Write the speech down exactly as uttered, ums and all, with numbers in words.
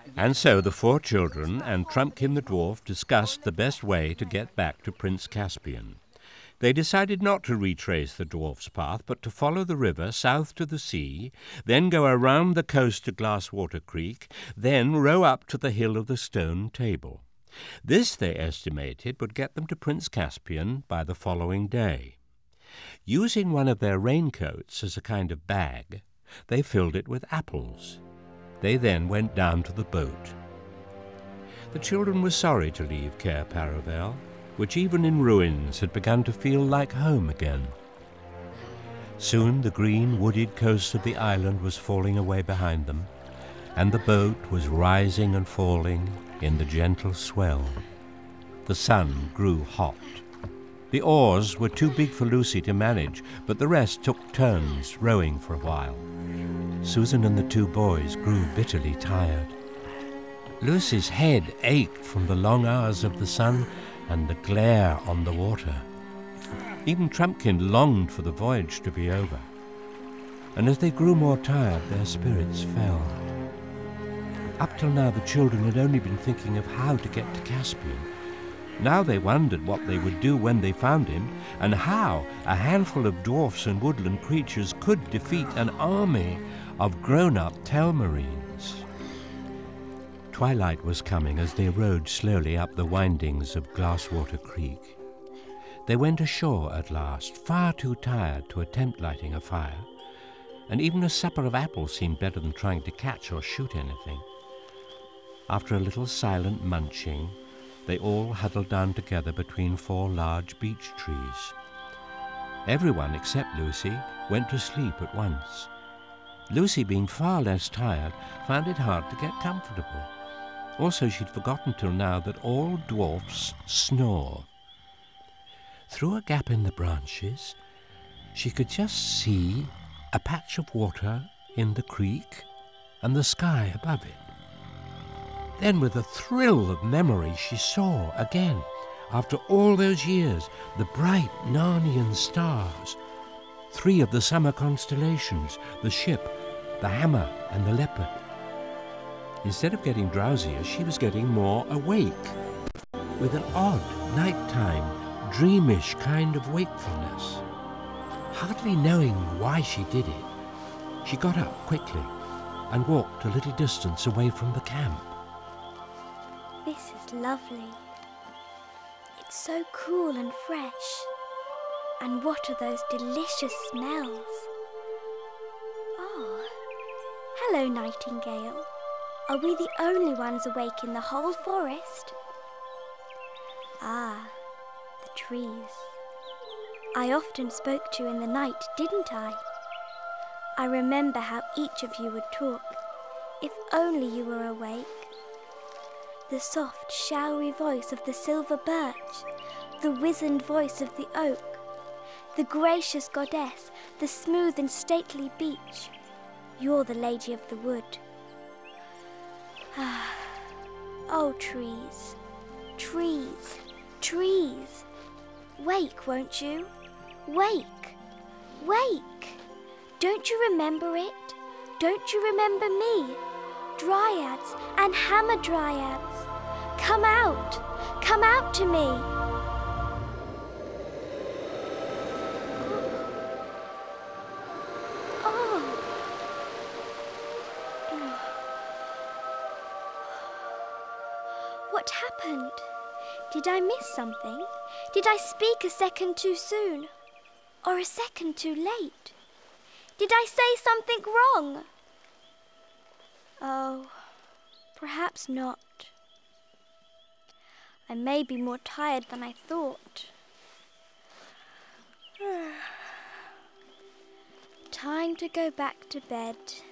And so the four children and Trumpkin the dwarf discussed the best way to get back to Prince Caspian. They decided not to retrace the dwarf's path, but to follow the river south to the sea, then go around the coast to Glasswater Creek, then row up to the hill of the Stone Table. This, they estimated, would get them to Prince Caspian by the following day. Using one of their raincoats as a kind of bag, they filled it with apples. They then went down to the boat. The children were sorry to leave Cair Paravel, which even in ruins had begun to feel like home again. Soon the green wooded coast of the island was falling away behind them, and the boat was rising and falling in the gentle swell. The sun grew hot. The oars were too big for Lucy to manage, but the rest took turns rowing for a while. Susan and the two boys grew bitterly tired. Lucy's head ached from the long hours of the sun and the glare on the water. Even Trumpkin longed for the voyage to be over. And as they grew more tired, their spirits fell. Up till now, the children had only been thinking of how to get to Caspian. Now they wondered what they would do when they found him, and how a handful of dwarfs and woodland creatures could defeat an army of grown-up Telmarines. Twilight was coming as they rowed slowly up the windings of Glasswater Creek. They went ashore at last, far too tired to attempt lighting a fire, and even a supper of apples seemed better than trying to catch or shoot anything. After a little silent munching, they all huddled down together between four large beech trees. Everyone except Lucy went to sleep at once. Lucy, being far less tired, found it hard to get comfortable. Also, she'd forgotten till now that all dwarfs snore. Through a gap in the branches, she could just see a patch of water in the creek and the sky above it. Then, with a thrill of memory, she saw again, after all those years, the bright Narnian stars, three of the summer constellations, the ship, the hammer, and the leopard. Instead of getting drowsier, she was getting more awake, with an odd, nighttime, dreamish kind of wakefulness. Hardly knowing why she did it, she got up quickly and walked a little distance away from the camp. This is lovely. It's so cool and fresh. And what are those delicious smells? Oh, hello, Nightingale. Are we the only ones awake in the whole forest? Ah, the trees. I often spoke to you in the night, didn't I? I remember how each of you would talk, if only you were awake. The soft, showery voice of the silver birch, the wizened voice of the oak, the gracious goddess, the smooth and stately beech. You're the lady of the wood. Ah, oh, trees, trees, trees. Wake, won't you? Wake, wake. Don't you remember it? Don't you remember me? Dryads and hamadryads. Come out, come out to me. Oh. What happened? Did I miss something? Did I speak a second too soon? Or a second too late? Did I say something wrong? Oh, perhaps not. I may be more tired than I thought. Time to go back to bed.